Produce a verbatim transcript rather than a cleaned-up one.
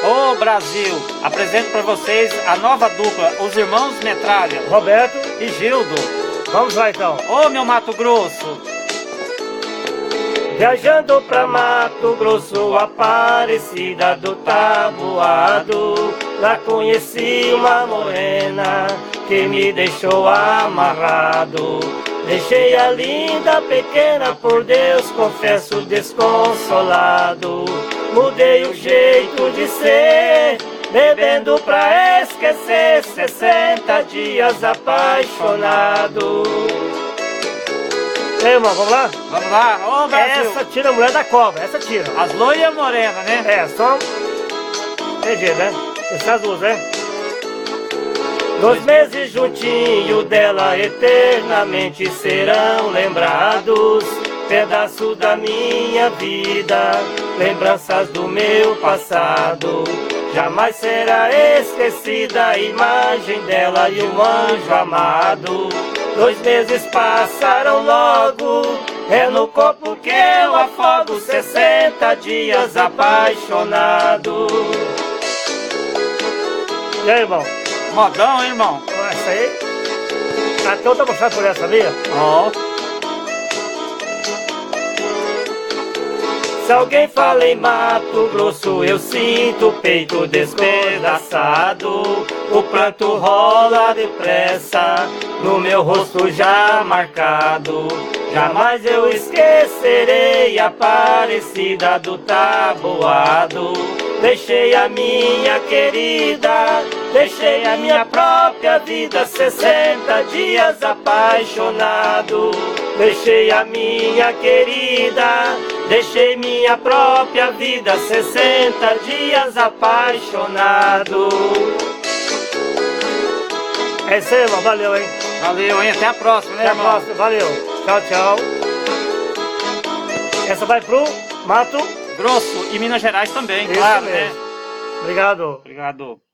Ô Brasil, apresento para vocês a nova dupla, os irmãos Metralha, Roberto e Gildo. Vamos lá então. Ô meu Mato Grosso. Viajando pra Mato Grosso, Aparecida do Taboado, lá conheci uma morena que me deixou amarrado. Deixei a linda pequena, por Deus confesso desconsolado. Mudei o jeito de ser, bebendo pra esquecer, sessenta dias apaixonado. E aí, irmão, vamos lá? Vamos lá, ô Brasil. Essa tira a mulher da cobra, essa tira. As loiras e a morena, né? É, só... Tem jeito, né? Essas duas, né? Dois meses juntinho dela eternamente serão lembrados. Pedaço da minha vida, lembranças do meu passado. Jamais será esquecida a imagem dela e um anjo amado. Dois meses passaram logo, é no corpo que eu afogo, sessenta dias apaixonado. E aí, irmão? Modão, hein, irmão? Essa aí? Até eu tô mostrando por essa, sabia? Ó. Se alguém fala em Mato Grosso, eu sinto o peito despedaçado. O pranto rola depressa, no meu rosto já marcado. Jamais eu esquecerei a Aparecida do Taboado. Deixei a minha querida, deixei a minha própria vida, sessenta dias apaixonado. Deixei a minha querida, deixei minha própria vida, sessenta dias apaixonado. É isso aí, irmão. Valeu, hein? Valeu, hein? Até a próxima, né, Até a irmão? próxima. Valeu. Tchau, tchau. Essa vai pro Mato Grosso e Minas Gerais também, Isso claro, mesmo. né? Obrigado. Obrigado.